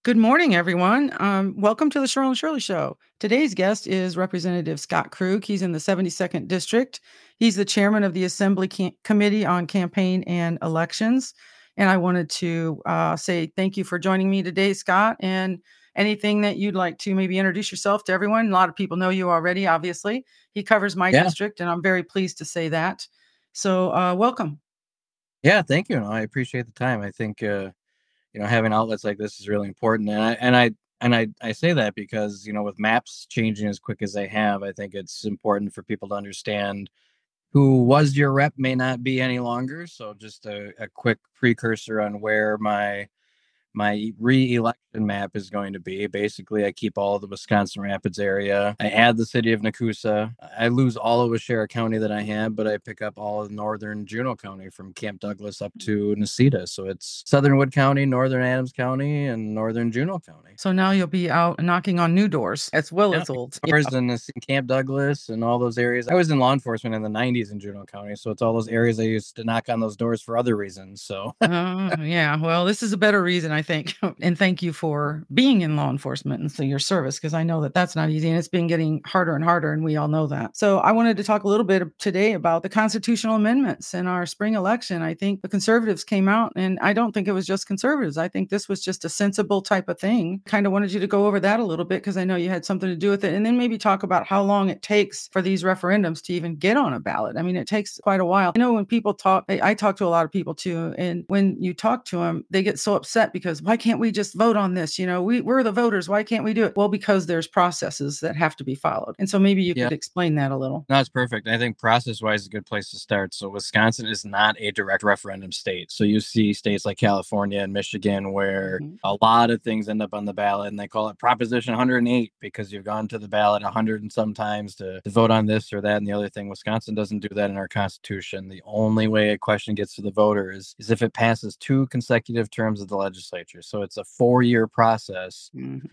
Good morning, everyone. Welcome to the Cheryl and Shirley Show. Today's guest is Representative Scott Krug. He's in the 72nd District. He's the chairman of the Assembly Committee on Campaign and Elections. And I wanted to say thank you for joining me today, Scott. And anything that you'd like to maybe introduce yourself to everyone. A lot of people know you already, obviously. He covers my Yeah. district, and I'm very pleased to say that. So welcome. Yeah, thank you. No, I appreciate the time. I think having outlets like this is really important. And I say that because, with maps changing as quick as they have, I think it's important for people to understand who was your rep may not be any longer. So just a quick precursor on where my re-election map is going to be. Basically, I keep all of the Wisconsin Rapids area. I add the city of Nakusa. I lose all of Waushara County that I have, but I pick up all of northern Juneau County from Camp Douglas up to Necedah. So it's southern Wood County, northern Adams County, and northern Juneau County. So now you'll be out knocking on new doors as well Yeah, as old. doors in Camp Douglas and all those areas. I was in law enforcement in the 90s in Juneau County, so it's all those areas I used to knock on those doors for other reasons. So Yeah. Well, this is a better reason, I think. And thank you for being in law enforcement and so your service, because I know that that's not easy and it's been getting harder and harder. And we all know that. So I wanted to talk a little bit today about the constitutional amendments in our spring election. I think the conservatives came out, and I don't think it was just conservatives. I think this was just a sensible type of thing. Kind of wanted you to go over that a little bit because I know you had something to do with it. And then maybe talk about how long it takes for these referendums to even get on a ballot. I mean, it takes quite a while. I know when people talk, I talk to a lot of people too. And when you talk to them, they get so upset because why can't we just vote on this? We're the voters. Why can't we do it? Well, because there's processes that have to be followed. And so maybe you yeah. could explain that a little. No, it's perfect. I think process-wise is a good place to start. So Wisconsin is not a direct referendum state. So you see states like California and Michigan where a lot of things end up on the ballot, and they call it Proposition 108 because you've gone to the ballot 100 and sometimes to vote on this or that and the other thing. Wisconsin doesn't do that in our Constitution. The only way a question gets to the voter is if it passes 2 consecutive terms of the legislature. So it's a 4-year process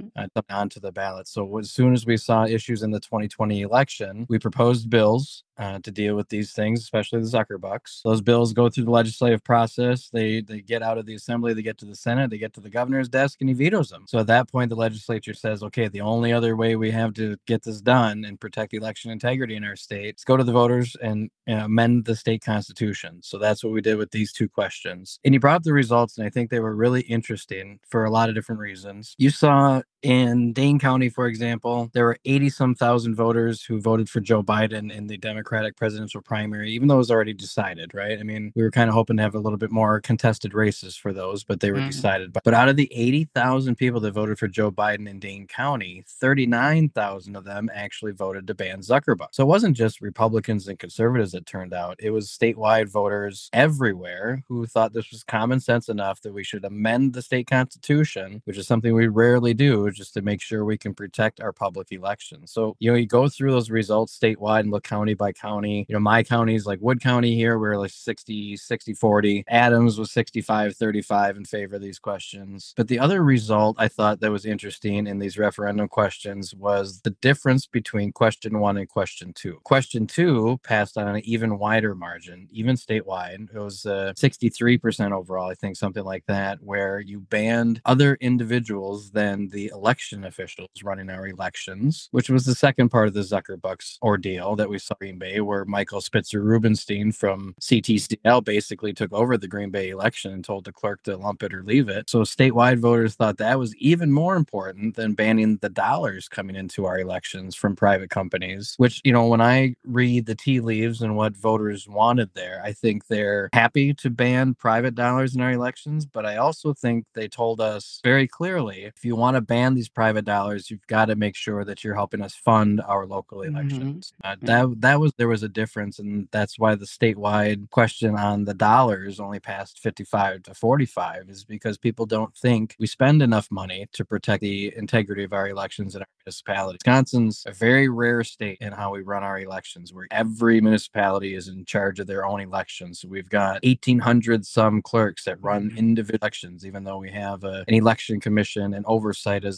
onto the ballot. So as soon as we saw issues in the 2020 election, we proposed bills to deal with these things, especially the Zuckerbucks. Those bills go through the legislative process. They get out of the assembly, they get to the Senate, they get to the governor's desk, and he vetoes them. So at that point, the legislature says, okay, the only other way we have to get this done and protect election integrity in our state is go to the voters and amend the state constitution. So that's what we did with these 2 questions. And you brought up the results, and I think they were really interesting for a lot of different reasons. You saw in Dane County, for example, there were 80-some thousand voters who voted for Joe Biden in the Democratic presidential primary, even though it was already decided, right? I mean, we were kind of hoping to have a little bit more contested races for those, but they were decided. But out of the 80,000 people that voted for Joe Biden in Dane County, 39,000 of them actually voted to ban Zuckerbucks. So it wasn't just Republicans and conservatives that turned out. It was statewide voters everywhere who thought this was common sense enough that we should amend the state constitution, which is something we rarely do, just to make sure we can protect our public elections. So, you go through those results statewide and look county by county. My counties like Wood County here, we're like 60-40. Adams was 65-35 in favor of these questions. But the other result I thought that was interesting in these referendum questions was the difference between question 1 and question 2. Question 2 passed on an even wider margin, even statewide. It was 63% overall, I think, something like that, where you banned other individuals than the election officials running our elections, which was the second part of the Zuckerbucks ordeal that we saw in Green Bay, where Michael Spitzer Rubenstein from CTCL basically took over the Green Bay election and told the clerk to lump it or leave it. So statewide voters thought that was even more important than banning the dollars coming into our elections from private companies, which, when I read the tea leaves and what voters wanted there, I think they're happy to ban private dollars in our elections. But I also think they told us very clearly, if you want to ban these private dollars, you've got to make sure that you're helping us fund our local elections. There was a difference, and that's why the statewide question on the dollars only passed 55-45, is because people don't think we spend enough money to protect the integrity of our elections in our municipality. Wisconsin's a very rare state in how we run our elections, where every municipality is in charge of their own elections. So we've got 1,800 some clerks that run individual elections, even though we have an election commission and oversight as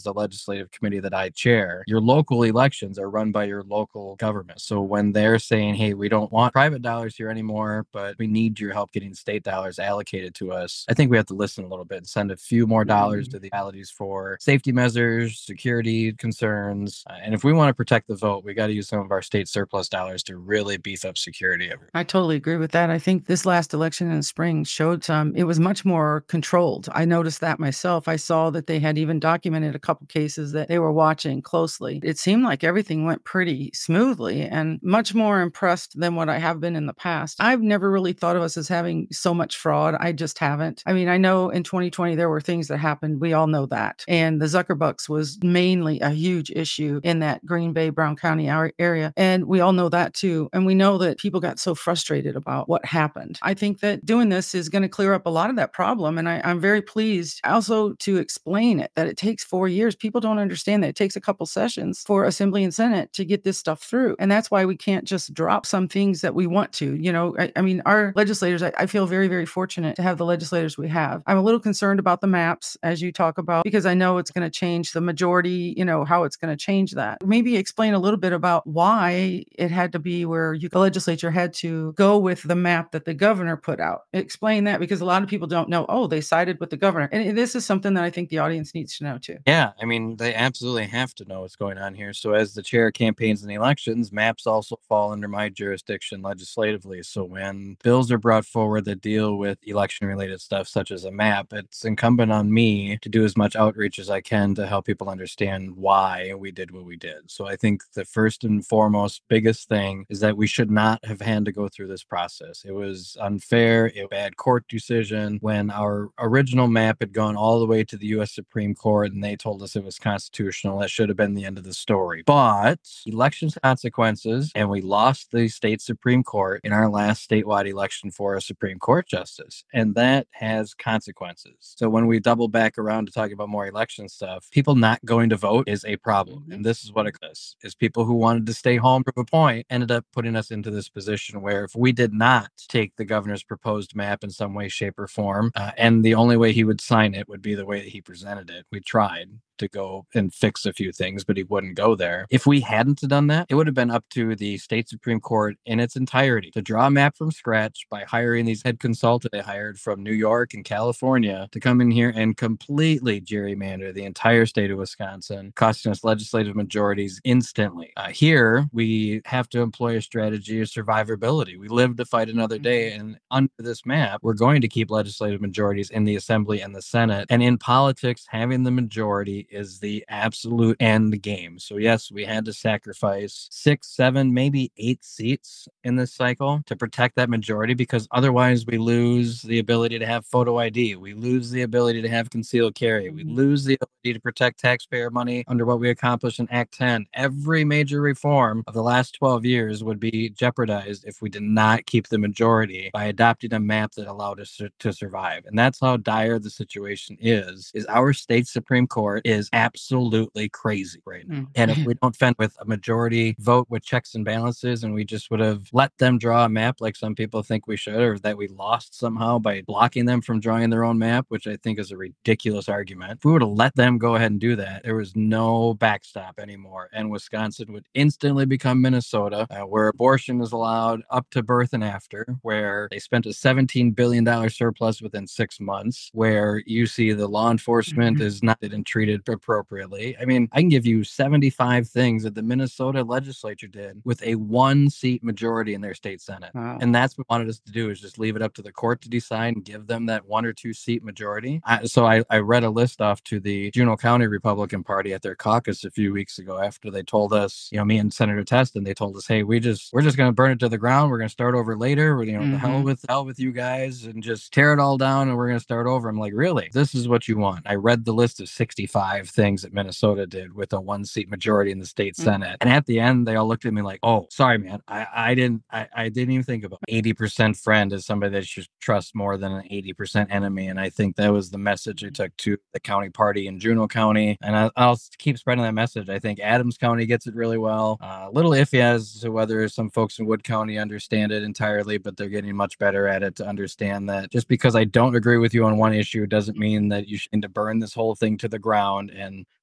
the legislative committee that I chair, your local elections are run by your local government. So when they're saying, hey, we don't want private dollars here anymore, but we need your help getting state dollars allocated to us, I think we have to listen a little bit and send a few more dollars to the municipalities for safety measures, security concerns. And if we want to protect the vote, we got to use some of our state surplus dollars to really beef up security. I totally agree with that. I think this last election in the spring showed it was much more controlled. I noticed that myself. I saw that they had even documented a couple cases that they were watching closely. It seemed like everything went pretty smoothly and much more impressed than what I have been in the past. I've never really thought of us as having so much fraud. I just haven't. I mean, I know in 2020 there were things that happened. We all know that. And the Zuckerbucks was mainly a huge issue in that Green Bay, Brown County area. And we all know that too. And we know that people got so frustrated about what happened. I think that doing this is going to clear up a lot of that problem. And I'm very pleased also to explain it, that it takes 4 years. People don't understand that it takes a couple sessions for Assembly and Senate to get this stuff through. And that's why we can't just drop some things that we want to. You know, I mean, our legislators, I feel very, very fortunate to have the legislators we have. I'm a little concerned about the maps, as you talk about, because I know it's going to change the majority, you know, how it's going to change that. Maybe explain a little bit about why it had to be where the legislature had to go with the map that the governor put out. Explain that, because a lot of people don't know, oh, they sided with the governor. And this is something that I think the audience needs to know too. Yeah, I mean, they absolutely have to know what's going on here. So as the chair of campaigns and elections, maps also fall under my jurisdiction legislatively. So when bills are brought forward that deal with election-related stuff, such as a map, it's incumbent on me to do as much outreach as I can to help people understand why we did what we did. So I think the first and foremost biggest thing is that we should not have had to go through this process. It was unfair, a bad court decision. When our original map had gone all the way to the U.S. Supreme Court and they told us it was constitutional, that should have been the end of the story. But elections consequences, and we lost the state Supreme Court in our last statewide election for a Supreme Court justice, and that has consequences. So when we double back around to talking about more election stuff, people not going to vote is a problem. And this is what it is people who wanted to stay home to a point ended up putting us into this position where if we did not take the governor's proposed map in some way, shape, or form, and the only way he would sign it would be the way that he presented it. We tried to go and fix a few things, but he wouldn't go there. If we hadn't done that, it would have been up to the state Supreme Court in its entirety to draw a map from scratch by hiring these head consultants they hired from New York and California to come in here and completely gerrymander the entire state of Wisconsin, costing us legislative majorities instantly. Here, we have to employ a strategy of survivability. We live to fight another day, and under this map, we're going to keep legislative majorities in the Assembly and the Senate. And in politics, having the majority is the absolute end game. So yes, we had to sacrifice 6, 7, maybe 8 seats in this cycle to protect that majority, because otherwise we lose the ability to have photo ID. We lose the ability to have concealed carry. We lose the ability to protect taxpayer money under what we accomplished in Act 10. Every major reform of the last 12 years would be jeopardized if we did not keep the majority by adopting a map that allowed us to survive. And that's how dire the situation is our state Supreme Court is absolutely crazy right now. And if we don't fend with a majority vote with checks and balances, and we just would have let them draw a map like some people think we should, or that we lost somehow by blocking them from drawing their own map, which I think is a ridiculous argument. If we would have let them go ahead and do that, there was no backstop anymore. And Wisconsin would instantly become Minnesota, where abortion is allowed up to birth and after, where they spent a $17 billion surplus within 6 months, where you see the law enforcement is not and treated appropriately. I mean, I can give you 75 things that the Minnesota legislature did with a 1-seat majority in their state Senate. Wow. And that's what wanted us to do, is just leave it up to the court to decide and give them that 1 or 2 seat majority. So I read a list off to the Juneau County Republican Party at their caucus a few weeks ago after they told us, you know, me and Senator Teston, they told us, hey, we're just going to burn it to the ground. We're going to start over later. You know, the hell with you guys, and just tear it all down, and we're going to start over. I'm like, really? This is what you want? I read the list of 65 things that Minnesota did with a 1-seat majority in the state Senate. And at the end, they all looked at me like, oh, sorry, man. I didn't even think about it. 80% friend is somebody that you should trust more than an 80% enemy. And I think that was the message I took to the county party in Juneau County. And I'll keep spreading that message. I think Adams County gets it really well. A little iffy as to whether some folks in Wood County understand it entirely, but they're getting much better at it to understand that just because I don't agree with you on one issue doesn't mean that you should need to burn this whole thing to the ground and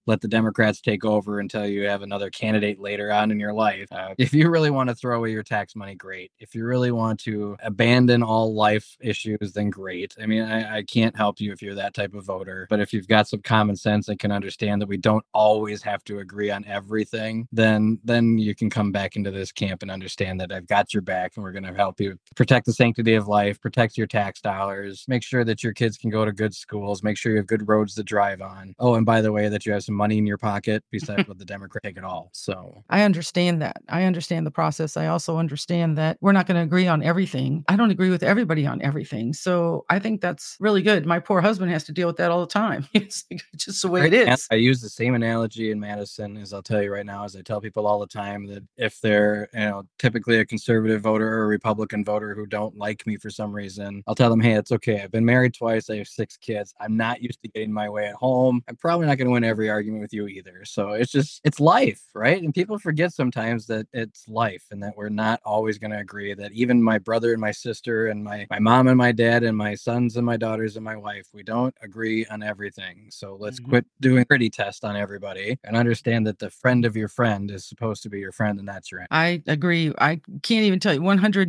let the Democrats take over until you have another candidate later on in your life. If you really want to throw away your tax money, great. If you really want to abandon all life issues, then great. I mean, I can't help you if you're that type of voter, but if you've got some common sense and can understand that we don't always have to agree on everything, then you can come back into this camp and understand that I've got your back and we're going to help you protect the sanctity of life, protect your tax dollars, make sure that your kids can go to good schools, make sure you have good roads to drive on. Oh, and by the way, that you have some money in your pocket besides what the Democrats take it all. So I understand that. I understand the process. I also understand that we're not going to agree on everything. I don't agree with everybody on everything. So I think that's really good. My poor husband has to deal with that all the time. It's just the way it is. I use the same analogy in Madison as I'll tell you right now, as I tell people all the time that if they're, typically a conservative voter or a Republican voter who don't like me for some reason, I'll tell them, hey, it's okay. I've been married twice. I have 6 kids. I'm not used to getting my way at home. I'm probably not going to win every argument with you either. So it's life, right? And people forget sometimes that it's life and that we're not always going to agree, that even my brother and my sister and my mom and my dad and my sons and my daughters and my wife, we don't agree on everything. So let's quit doing pretty test on everybody and understand that the friend of your friend is supposed to be your friend and that's your enemy. I agree. I can't even tell you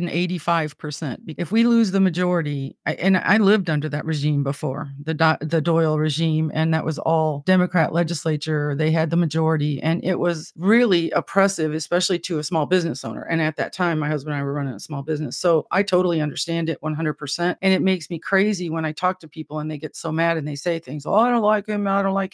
185%. If we lose the majority, and I lived under that regime before, the Doyle regime, and that was all Democrat legislature. They had the majority, and it was really oppressive, especially to a small business owner. And at that time, my husband and I were running a small business. So I totally understand it 100%. And it makes me crazy when I talk to people and they get so mad and they say things, oh, I don't like him,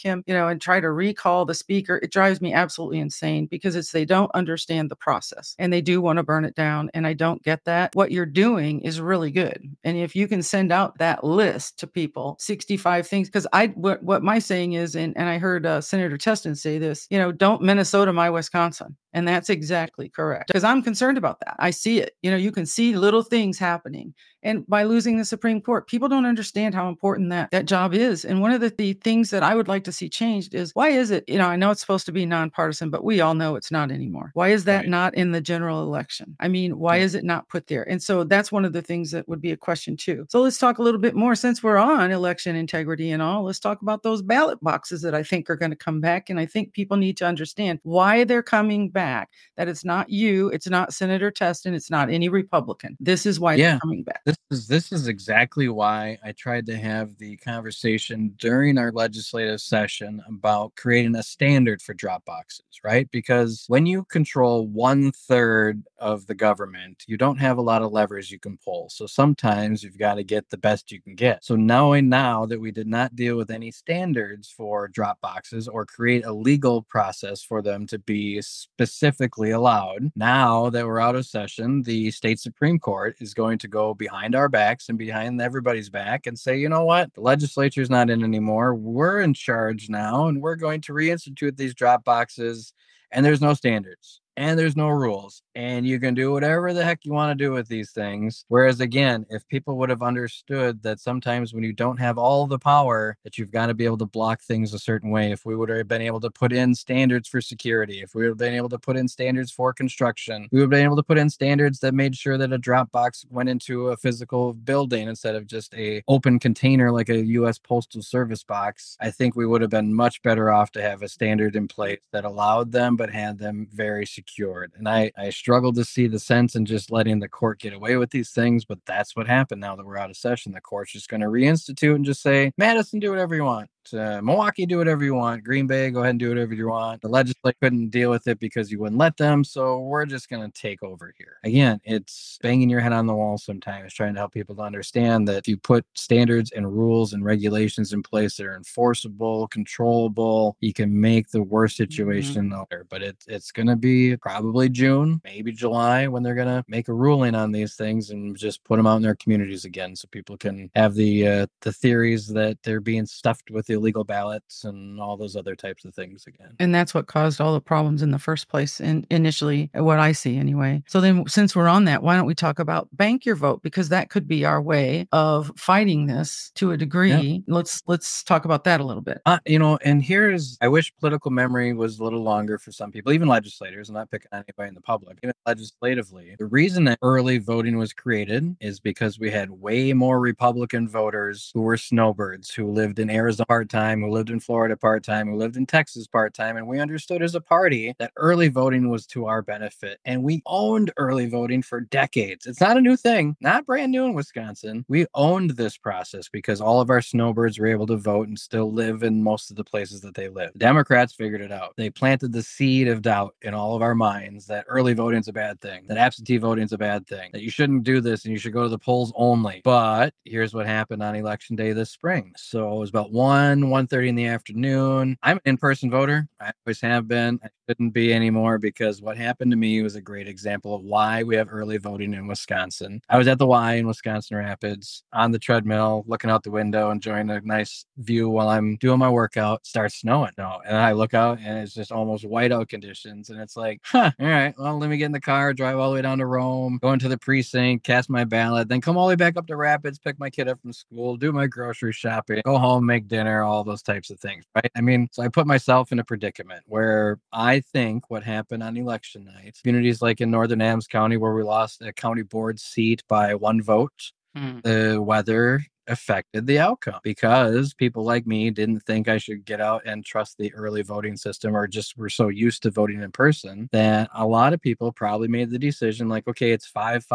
and try to recall the speaker. It drives me absolutely insane because they don't understand the process and they do want to burn it down. And I don't get that. What you're doing is really good. And if you can send out that list to people, 65 things, because what my saying is, and I heard Senator Teston say this, don't Minnesota my Wisconsin. And that's exactly correct. Because I'm concerned about that. I see it. You can see little things happening. And by losing the Supreme Court, people don't understand how important that job is. And one of the things that I would like to see changed is, why is it, I know it's supposed to be nonpartisan, but we all know it's not anymore. Why is that not in the general election? I mean, why is it not put there? And so that's one of the things that would be a question too. So let's talk a little bit more, since we're on election integrity and all, let's talk about those ballot boxes that I think are going to come back. And I think people need to understand why they're coming back, that it's not you, it's not Senator Teston, it's not any Republican. This is why they're coming back. This is exactly why I tried to have the conversation during our legislative session about creating a standard for drop boxes, right? Because when you control 1/3 of the government, you don't have a lot of levers you can pull. So sometimes you've got to get the best you can get. So knowing now that we did not deal with any standards for drop boxes or create a legal process for them to be specifically allowed, now that we're out of session, the state Supreme Court is going to go behind our backs and behind everybody's back and say, you know what, the legislature's not in anymore. We're in charge now, and we're going to reinstitute these drop boxes, and there's no standards. And there's no rules, and you can do whatever the heck you want to do with these things. Whereas again, if people would have understood that sometimes when you don't have all the power, that you've got to be able to block things a certain way, if we would have been able to put in standards for security, if we would have been able to put in standards for construction, we would have been able to put in standards that made sure that a drop box went into a physical building instead of just a open container like a U.S. Postal Service box, I think we would have been much better off to have a standard in place that allowed them but had them very secure. And I struggle to see the sense in just letting the court get away with these things, but that's what happened now that we're out of session. The court's just going to reinstitute and just say, Madison, do whatever you want. Milwaukee, do whatever you want. Green Bay, go ahead and do whatever you want. The legislature couldn't deal with it because you wouldn't let them, so we're just going to take over here. Again, it's banging your head on the wall sometimes, trying to help people to understand that if you put standards and rules and regulations in place that are enforceable, controllable, you can make the worst situation better. But it's going to be probably June, maybe July, when they're going to make a ruling on these things and just put them out in their communities again, so people can have the theories that they're being stuffed with illegal ballots and all those other types of things again. And that's what caused all the problems in the first place, and initially, what I see anyway. So then, since we're on that, why don't we talk about bank your vote? Because that could be our way of fighting this to a degree. Yeah. Let's talk about that a little bit. And I wish political memory was a little longer for some people, even legislators. I'm not picking on anybody in the public. Even legislatively, the reason that early voting was created is because we had way more Republican voters who were snowbirds, who lived in Arizona, part-time, who lived in Florida part-time, who lived in Texas part-time, and we understood as a party that early voting was to our benefit. And we owned early voting for decades. It's not a new thing, not brand new in Wisconsin. We owned this process because all of our snowbirds were able to vote and still live in most of the places that they live. The Democrats figured it out. They planted the seed of doubt in all of our minds that early voting is a bad thing, that absentee voting is a bad thing, that you shouldn't do this and you should go to the polls only. But here's what happened on election day this spring. So it was about 1:30 in the afternoon. I'm an in-person voter. I always have been. I shouldn't be anymore because what happened to me was a great example of why we have early voting in Wisconsin. I was at the Y in Wisconsin Rapids on the treadmill, looking out the window, enjoying a nice view while I'm doing my workout. Starts snowing. No, and I look out and it's just almost whiteout conditions. And it's like, all right, well, let me get in the car, drive all the way down to Rome, go into the precinct, cast my ballot, then come all the way back up to Rapids, pick my kid up from school, do my grocery shopping, go home, make dinner, all those types of things, right? I mean, so I put myself in a predicament where I think what happened on election night, communities like in Northern Adams County, where we lost a county board seat by 1 vote, the weather affected the outcome because people like me didn't think I should get out and trust the early voting system, or just were so used to voting in person that a lot of people probably made the decision like, okay, it's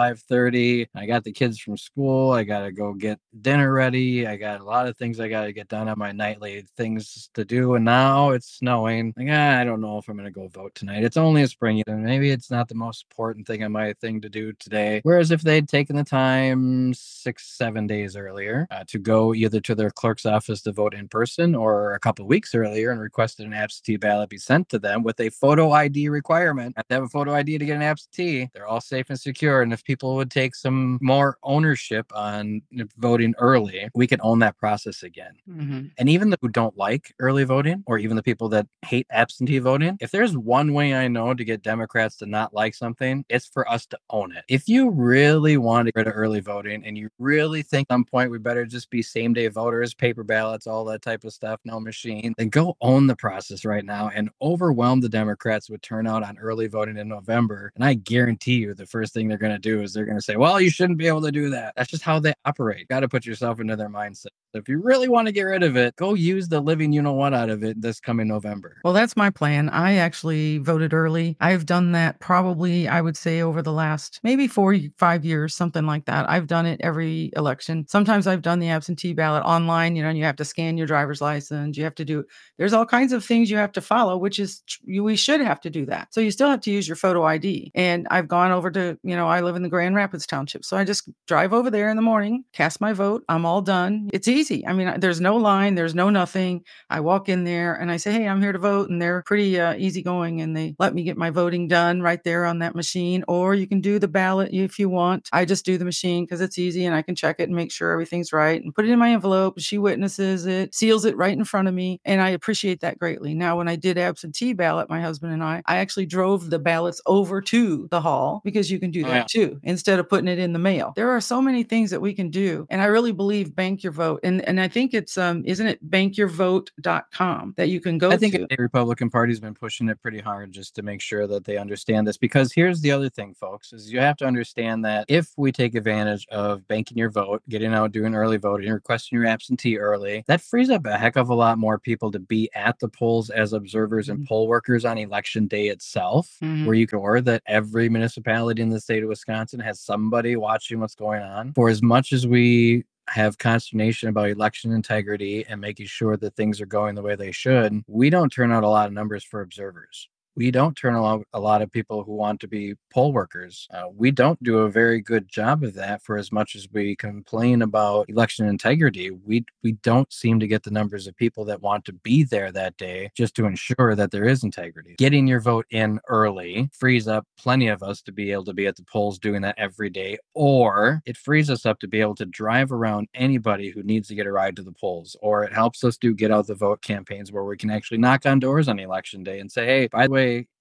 5:30. I got the kids from school. I got to go get dinner ready. I got a lot of things I got to get done on my nightly things to do. And now it's snowing. Like, I don't know if I'm going to go vote tonight. It's only a spring and maybe it's not the most important thing on my thing to do today. Whereas if they'd taken the time 6-7 days earlier, to go either to their clerk's office to vote in person or a couple of weeks earlier and requested an absentee ballot be sent to them with a photo ID requirement. Have to have a photo ID to get an absentee. They're all safe and secure. And if people would take some more ownership on voting early, we can own that process again. And even the who don't like early voting, or even the people that hate absentee voting, if there's one way I know to get Democrats to not like something, it's for us to own it. If you really want to get rid of early voting and you really think at some point we better just be same day voters, paper ballots, all that type of stuff, no machine, then go own the process right now and overwhelm the Democrats with turnout on early voting in November. And I guarantee you the first thing they're going to do is they're going to say, well, you shouldn't be able to do that. That's just how they operate. Got to put yourself into their mindset. If you really want to get rid of it, go use the living you know what out of it this coming November. Well, that's my plan. I actually voted early. I've done that probably, I would say, over the last maybe 4-5 years, something like that. I've done it every election. Sometimes I've done the absentee ballot online, and you have to scan your driver's license. You have to do, there's all kinds of things you have to follow, which is, we should have to do that. So you still have to use your photo ID. And I've gone over to, I live in the Grand Rapids Township. So I just drive over there in the morning, cast my vote. I'm all done. It's easy. I mean, there's no line, there's no nothing. I walk in there and I say, hey, I'm here to vote. And they're pretty easygoing, and they let me get my voting done right there on that machine. Or you can do the ballot if you want. I just do the machine because it's easy and I can check it and make sure everything's right and put it in my envelope. She witnesses it, seals it right in front of me. And I appreciate that greatly. Now, when I did absentee ballot, my husband and I actually drove the ballots over to the hall, because you can do that too, instead of putting it in the mail. There are so many things that we can do. And I really believe bank your vote. And I think it's, isn't it bankyourvote.com that you can go to? I think the Republican Party's been pushing it pretty hard just to make sure that they understand this. Because here's the other thing, folks, is you have to understand that if we take advantage of banking your vote, getting out, doing early voting, requesting your absentee early, that frees up a heck of a lot more people to be at the polls as observers and poll workers on election day itself, where you can, or that every municipality in the state of Wisconsin has somebody watching what's going on. For as much as we have consternation about election integrity and making sure that things are going the way they should, we don't turn out a lot of numbers for observers. We don't turn out a lot of people who want to be poll workers. We don't do a very good job of that. For as much as we complain about election integrity, we don't seem to get the numbers of people that want to be there that day just to ensure that there is integrity. Getting your vote in early frees up plenty of us to be able to be at the polls doing that every day, or it frees us up to be able to drive around anybody who needs to get a ride to the polls, or it helps us do get out the vote campaigns where we can actually knock on doors on election day and say, hey, by the way,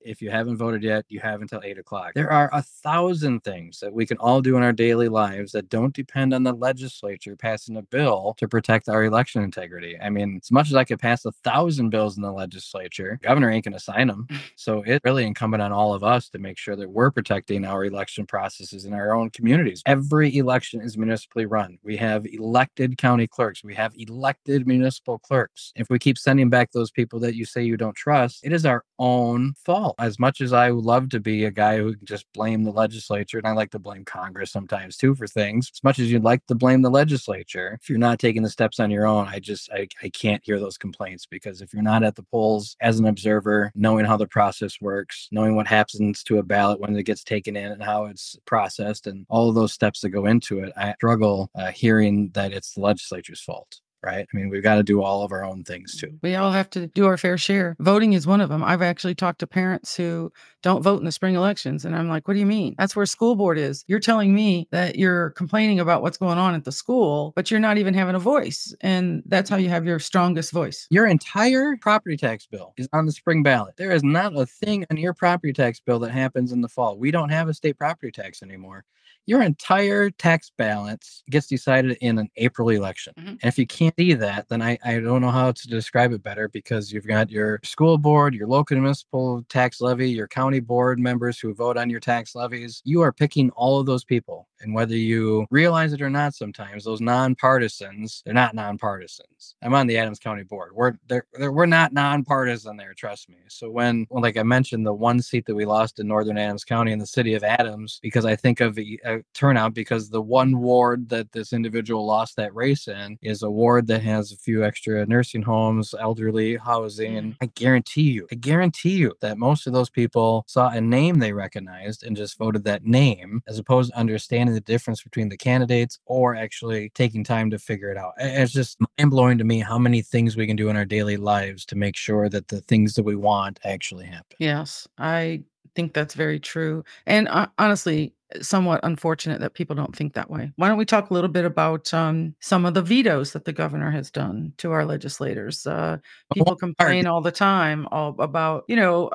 If you haven't voted yet, you have until 8 o'clock. There are 1,000 things that we can all do in our daily lives that don't depend on the legislature passing a bill to protect our election integrity. I mean, as much as I could pass 1,000 bills in the legislature, governor ain't going to sign them. So it's really incumbent on all of us to make sure that we're protecting our election processes in our own communities. Every election is municipally run. We have elected county clerks. We have elected municipal clerks. If we keep sending back those people that you say you don't trust, it is our own fault. As much as I would love to be a guy who can just blame the legislature, and I like to blame Congress sometimes too for things, as much as you'd like to blame the legislature, if you're not taking the steps on your own, I can't hear those complaints, because if you're not at the polls as an observer, knowing how the process works, knowing what happens to a ballot when it gets taken in and how it's processed and all of those steps that go into it, I struggle hearing that it's the legislature's fault. Right? I mean, we've got to do all of our own things too. We all have to do our fair share. Voting is one of them. I've actually talked to parents who don't vote in the spring elections. And I'm like, what do you mean? That's where school board is. You're telling me that you're complaining about what's going on at the school, but you're not even having a voice. And that's how you have your strongest voice. Your entire property tax bill is on the spring ballot. There is not a thing on your property tax bill that happens in the fall. We don't have a state property tax anymore. Your entire tax balance gets decided in an April election. And if you can't see that, then I don't know how to describe it better, because you've got your school board, your local municipal tax levy, your county board members who vote on your tax levies. You are picking all of those people. And whether you realize it or not, sometimes those nonpartisans, they're not nonpartisans. I'm on the Adams County board. We're not nonpartisan there, trust me. So when, like I mentioned, the one seat that we lost in Northern Adams County in the city of Adams, because I think of the turnout, because the one ward that this individual lost that race in is a ward that has a few extra nursing homes, elderly housing. I guarantee you that most of those people saw a name they recognized and just voted that name, as opposed to understanding the difference between the candidates or actually taking time to figure it out. It's just mind-blowing to me how many things we can do in our daily lives to make sure that the things that we want actually happen. Yes, I think that's very true. And honestly, somewhat unfortunate that people don't think that way. Why don't we talk a little bit about some of the vetoes that the governor has done to our legislators? People complain all the time about,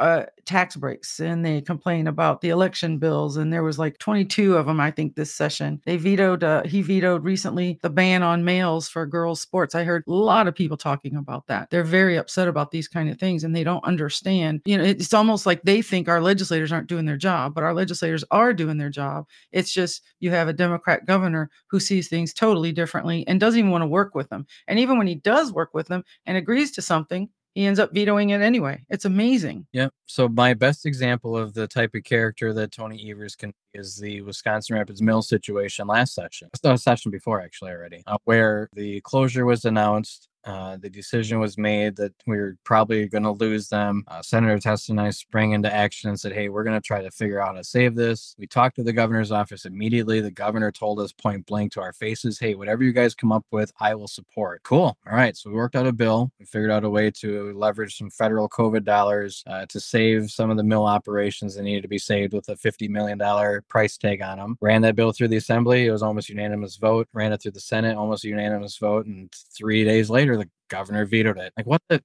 tax breaks, and they complain about the election bills. And there was like 22 of them, I think, this session. He vetoed recently the ban on males for girls' sports. I heard a lot of people talking about that. They're very upset about these kind of things, and they don't understand. It's almost like they think our legislators aren't doing their job, but our legislators are doing their job. It's just you have a Democrat governor who sees things totally differently and doesn't even want to work with them. And even when he does work with them and agrees to something, he ends up vetoing it anyway. It's amazing. Yeah. So my best example of the type of character that Tony Evers can be is the Wisconsin Rapids Mill situation last session. The session before, actually, already, where the closure was announced. The decision was made that we were probably going to lose them. Senator Test and I sprang into action and said, hey, we're going to try to figure out how to save this. We talked to the governor's office immediately. The governor told us point blank to our faces, hey, whatever you guys come up with, I will support. Cool. All right. So we worked out a bill. We figured out a way to leverage some federal COVID dollars to save some of the mill operations that needed to be saved with a $50 million price tag on them. Ran that bill through the assembly. It was almost unanimous vote. Ran it through the Senate, almost a unanimous vote. And 3 days later, the governor vetoed it. Like, what the,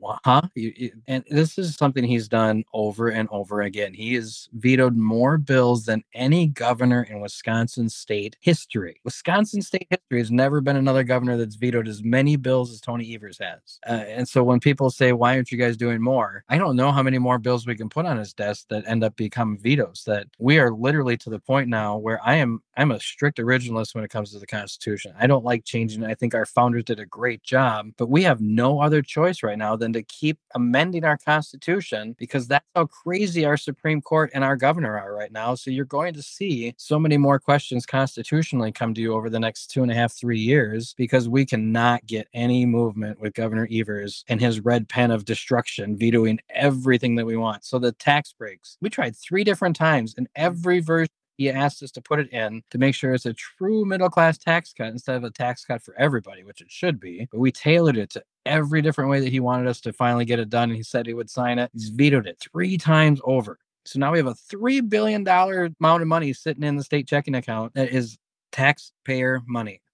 and this is something he's done over and over again. He has vetoed more bills than any governor in Wisconsin state history. Wisconsin state history has never been another governor that's vetoed as many bills as Tony Evers has. And so when people say, why aren't you guys doing more? I don't know how many more bills we can put on his desk that end up becoming vetoes. That we are literally to the point now where I'm a strict originalist when it comes to the Constitution. I don't like changing it. I think our founders did a great job, but we have no other choice right now than to keep amending our Constitution, because that's how crazy our Supreme Court and our governor are right now. So you're going to see so many more questions constitutionally come to you over the next 2.5, 3 years, because we cannot get any movement with Governor Evers and his red pen of destruction vetoing everything that we want. So the tax breaks, we tried 3 different times, and every version he asked us to put it in to make sure it's a true middle-class tax cut instead of a tax cut for everybody, which it should be. But we tailored it to every different way that he wanted us to finally get it done. And he said he would sign it. He's vetoed it 3 times over. So now we have a $3 billion amount of money sitting in the state checking account that is taxpayer money.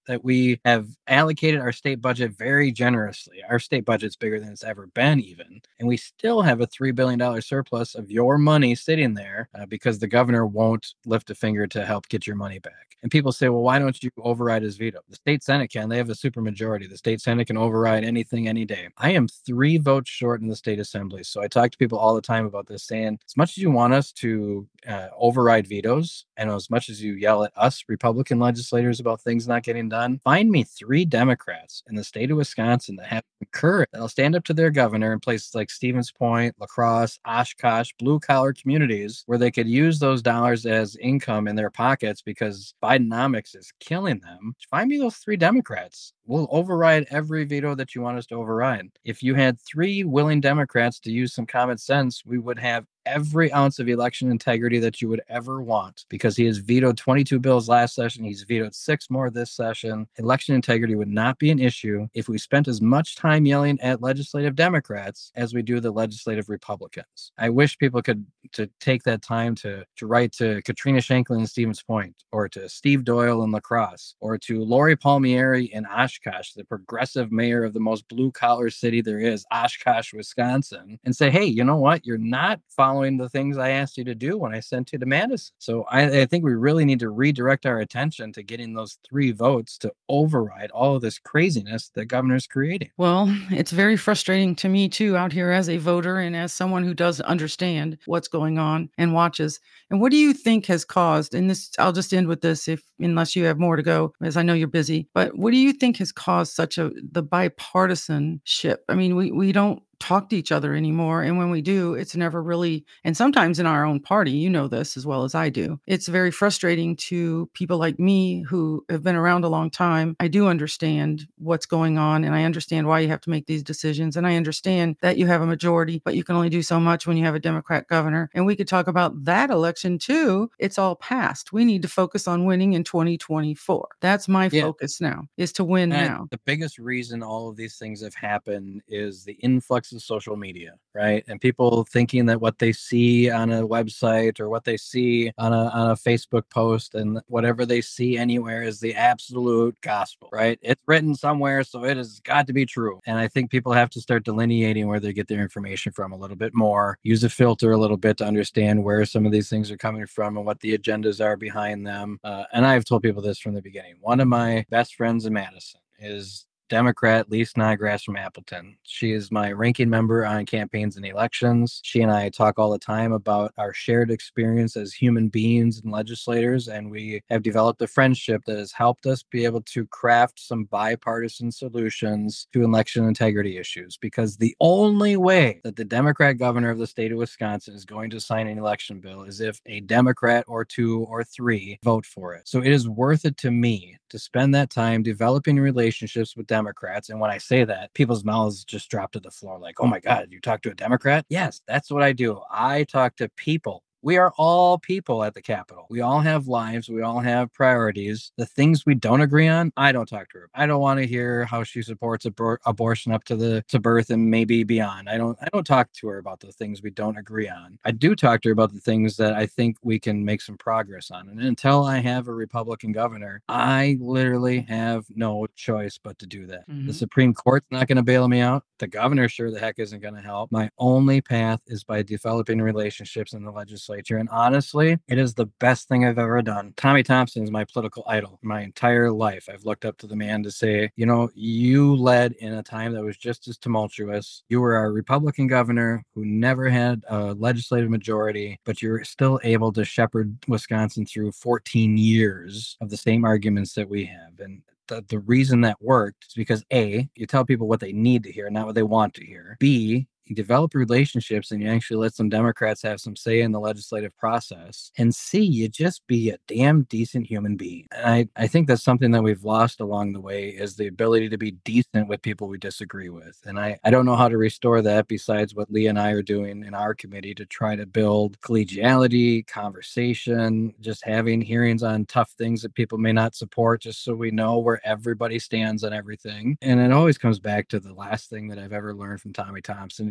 that we have allocated our state budget very generously. Our state budget's bigger than it's ever been, even. And we still have a $3 billion surplus of your money sitting there because the governor won't lift a finger to help get your money back. And people say, well, why don't you override his veto? The state Senate can. They have a supermajority. The state Senate can override anything any day. I am 3 votes short in the state assembly. So I talk to people all the time about this, saying, as much as you want us to override vetoes, and as much as you yell at us Republican legislators about things not getting done, find me 3 Democrats in the state of Wisconsin that have courage, that'll stand up to their governor in places like Stevens Point, La Crosse, Oshkosh, blue collar communities where they could use those dollars as income in their pockets because Bidenomics is killing them. Find me those 3 Democrats. We'll override every veto that you want us to override. If you had 3 willing Democrats to use some common sense, we would have every ounce of election integrity that you would ever want, because he has vetoed 22 bills last session. He's vetoed 6 more this session. Election integrity would not be an issue if we spent as much time yelling at legislative Democrats as we do the legislative Republicans. I wish people could to take that time to write to Katrina Shanklin in Stevens Point, or to Steve Doyle in La Crosse, or to Lori Palmieri in Oshkosh, the progressive mayor of the most blue collar city there is, Oshkosh, Wisconsin, and say, hey, you know what? You're not following the things I asked you to do when I sent you to Madison. So I think we really need to redirect our attention to getting those 3 votes to override all of this craziness that governor's creating. Well, it's very frustrating to me too, out here as a voter and as someone who does understand what's going on and watches. And what do you think has caused, and this, I'll just end with this, unless you have more to go, as I know you're busy, but what do you think has caused the bipartisanship? I mean, we don't talk to each other anymore. And when we do, it's never really, and sometimes in our own party, you know this as well as I do, it's very frustrating to people like me who have been around a long time. I do understand what's going on, and I understand why you have to make these decisions. And I understand that you have a majority, but you can only do so much when you have a Democrat governor. And we could talk about that election too. It's all past. We need to focus on winning in 2024. That's my focus now, is to win now. The biggest reason all of these things have happened is the influx of social media, right? And people thinking that what they see on a website or what they see on a Facebook post and whatever they see anywhere is the absolute gospel, right? It's written somewhere, so it has got to be true. And I think people have to start delineating where they get their information from a little bit more, use a filter a little bit to understand where some of these things are coming from and what the agendas are behind them. And I've told people this from the beginning. One of my best friends in Madison is Democrat Lise Snodgrass from Appleton. She is my ranking member on campaigns and elections. She and I talk all the time about our shared experience as human beings and legislators, and we have developed a friendship that has helped us be able to craft some bipartisan solutions to election integrity issues, because the only way that the Democrat governor of the state of Wisconsin is going to sign an election bill is if a Democrat or 2 or 3 vote for it. So it is worth it to me to spend that time developing relationships with Democrats. And when I say that, people's mouths just drop to the floor like, oh my God, you talk to a Democrat? Yes, that's what I do. I talk to people. We are all people at the Capitol. We all have lives. We all have priorities. The things we don't agree on, I don't talk to her. I don't want to hear how she supports abortion up to birth and maybe beyond. I don't talk to her about the things we don't agree on. I do talk to her about the things that I think we can make some progress on. And until I have a Republican governor, I literally have no choice but to do that. Mm-hmm. The Supreme Court's not going to bail me out. The governor sure the heck isn't going to help. My only path is by developing relationships in the legislature. And honestly, it is the best thing I've ever done. Tommy Thompson is my political idol. My entire life, I've looked up to the man to say, you know, you led in a time that was just as tumultuous. You were a Republican governor who never had a legislative majority, but you're still able to shepherd Wisconsin through 14 years of the same arguments that we have. And the reason that worked is because A, you tell people what they need to hear, not what they want to hear. B, you develop relationships and you actually let some Democrats have some say in the legislative process. And C, you just be a damn decent human being. And I think that's something that we've lost along the way, is the ability to be decent with people we disagree with. And I don't know how to restore that besides what Lee and I are doing in our committee to try to build collegiality, conversation, just having hearings on tough things that people may not support, just so we know where everybody stands on everything. And it always comes back to the last thing that I've ever learned from Tommy Thompson.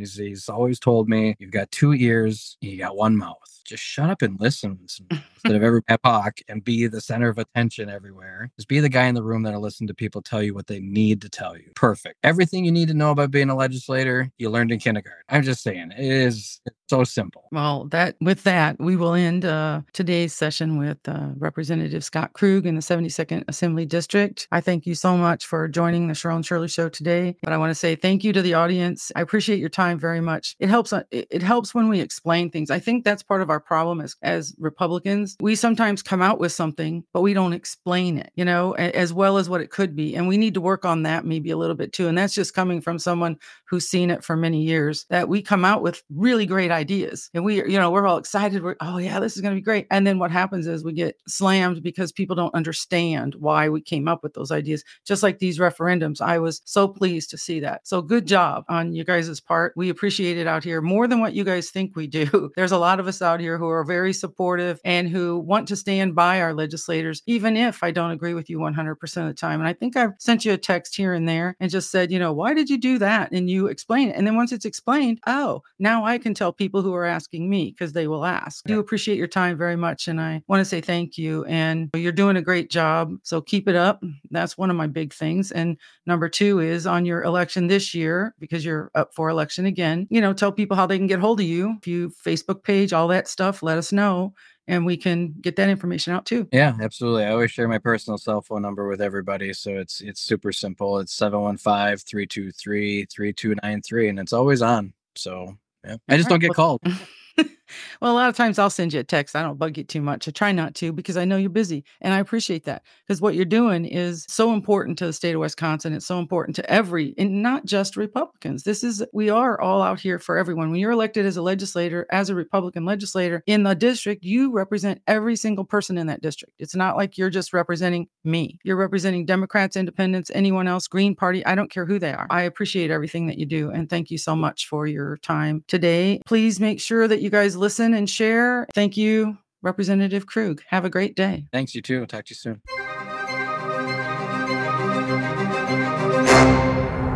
He's always told me, you've got 2 ears, you got one mouth. Just shut up and listen instead of every talk and be the center of attention everywhere. Just be the guy in the room that'll listen to people tell you what they need to tell you. Perfect. Everything you need to know about being a legislator, you learned in kindergarten. I'm just saying, it's so simple. Well, with that, we will end today's session with Representative Scott Krug in the 72nd Assembly District. I thank you so much for joining the Cheryl and Shirley Show today. But I want to say thank you to the audience. I appreciate your time very much. It helps when we explain things. I think that's part of our problem as Republicans. We sometimes come out with something, but we don't explain it, as well as what it could be. And we need to work on that maybe a little bit too. And that's just coming from someone who's seen it for many years, that we come out with really great ideas and we're all excited. Oh yeah, this is going to be great. And then what happens is we get slammed because people don't understand why we came up with those ideas. Just like these referendums, I was so pleased to see that. So good job on you guys' part. We appreciate it out here more than what you guys think we do. There's a lot of us out here who are very supportive and who want to stand by our legislators, even if I don't agree with you 100% of the time. And I think I've sent you a text here and there and just said, why did you do that? And you explain it. And then once it's explained, oh, now I can tell people who are asking me because they will ask. I do appreciate your time very much. And I want to say thank you. And you're doing a great job. So keep it up. That's one of my big things. And number 2 is on your election this year, because you're up for election again, tell people how they can get hold of you. If you Facebook page, all that stuff, let us know. And we can get that information out too. Yeah, absolutely. I always share my personal cell phone number with everybody. So it's super simple. It's 715-323-3293. And it's always on. So yeah, I just don't get called. Well, a lot of times I'll send you a text. I don't bug you too much. I try not to because I know you're busy. And I appreciate that because what you're doing is so important to the state of Wisconsin. It's so important to and not just Republicans. We are all out here for everyone. When you're elected as a legislator, as a Republican legislator in the district, you represent every single person in that district. It's not like you're just representing me. You're representing Democrats, independents, anyone else, Green Party. I don't care who they are. I appreciate everything that you do. And thank you so much for your time today. Please make sure that you guys listen and share. Thank you, Representative Krug. Have a great day. Thanks, you too. Talk to you soon.